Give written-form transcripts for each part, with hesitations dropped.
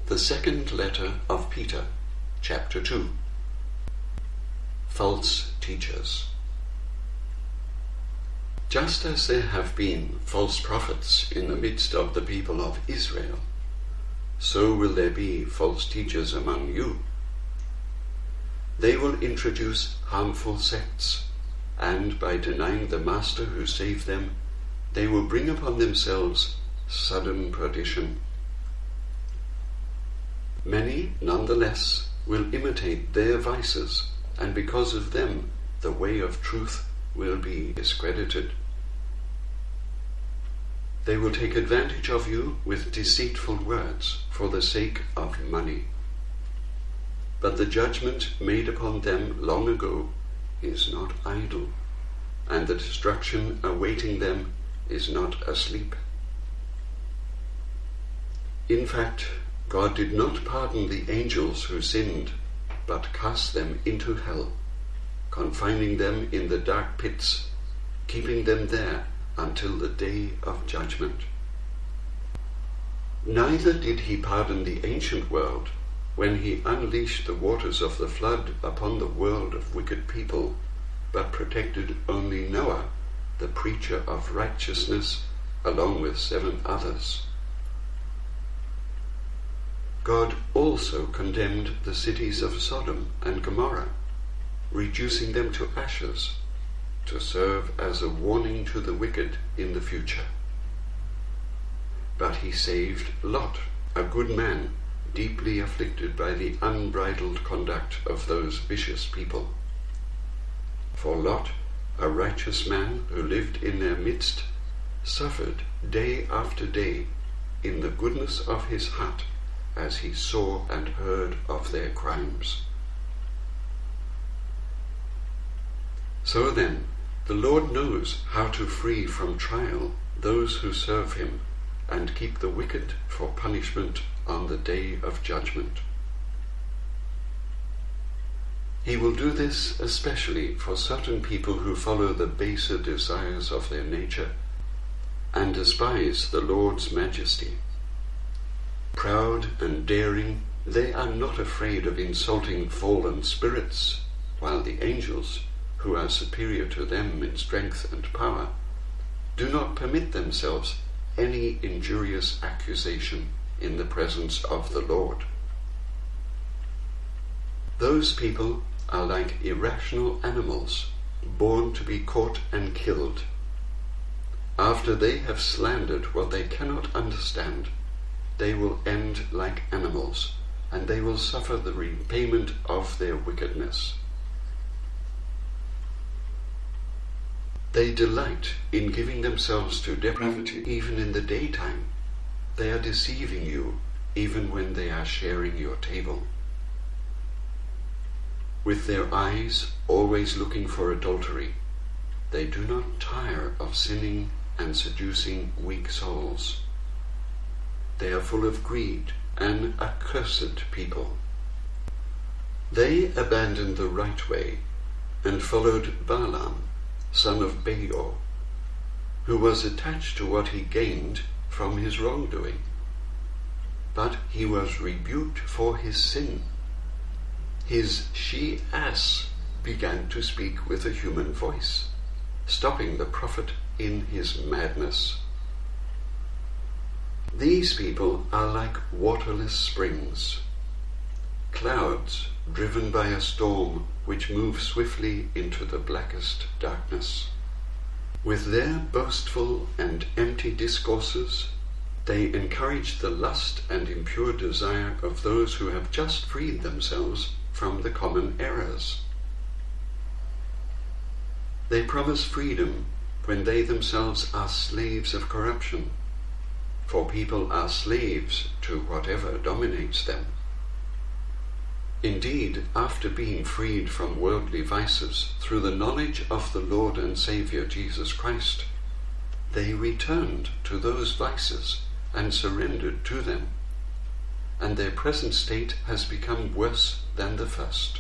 The second letter of Peter, chapter 2. False teachers. Just as there have been false prophets in the midst of the people of Israel, so will there be false teachers among you. They will introduce harmful sects, and by denying the Master who saved them, they will bring upon themselves sudden perdition. Many, nonetheless, will imitate their vices, and because of them the way of truth will be discredited. They will take advantage of you with deceitful words for the sake of money. But the judgment made upon them long ago is not idle, and the destruction awaiting them is not asleep. In fact, God did not pardon the angels who sinned, but cast them into hell, confining them in the dark pits, keeping them there until the day of judgment. Neither did he pardon the ancient world when he unleashed the waters of the flood upon the world of wicked people, but protected only Noah, the preacher of righteousness, along with 7 others. God also condemned the cities of Sodom and Gomorrah, reducing them to ashes, to serve as a warning to the wicked in the future. But he saved Lot, a good man, deeply afflicted by the unbridled conduct of those vicious people. For Lot, a righteous man who lived in their midst, suffered day after day in the goodness of his heart, as he saw and heard of their crimes. So then, the Lord knows how to free from trial those who serve him, and keep the wicked for punishment on the day of judgment. He will do this especially for certain people who follow the baser desires of their nature, and despise the Lord's majesty. Proud and daring, they are not afraid of insulting fallen spirits, while the angels, who are superior to them in strength and power, do not permit themselves any injurious accusation in the presence of the Lord. Those people are like irrational animals, born to be caught and killed. After they have slandered what they cannot understand, they will end like animals, and they will suffer the repayment of their wickedness. They delight in giving themselves to depravity even in the daytime. They are deceiving you even when they are sharing your table. With their eyes always looking for adultery, they do not tire of sinning and seducing weak souls. They are full of greed, an accursed people. They abandoned the right way and followed Balaam, son of Beor, who was attached to what he gained from his wrongdoing. But he was rebuked for his sin. His she-ass began to speak with a human voice, stopping the prophet in his madness. These people are like waterless springs, clouds driven by a storm which move swiftly into the blackest darkness. With their boastful and empty discourses, they encourage the lust and impure desire of those who have just freed themselves from the common errors. They promise freedom when they themselves are slaves of corruption, for people are slaves to whatever dominates them. Indeed, after being freed from worldly vices through the knowledge of the Lord and Saviour Jesus Christ, they returned to those vices and surrendered to them, and their present state has become worse than the first.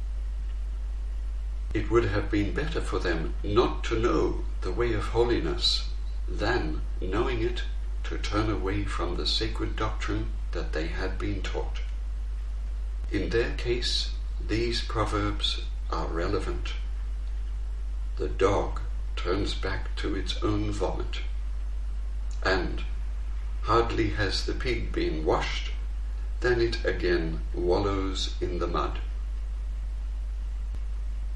It would have been better for them not to know the way of holiness than, knowing it, to turn away from the sacred doctrine that they had been taught. In their case, these proverbs are relevant. The dog turns back to its own vomit, and hardly has the pig been washed than it again wallows in the mud.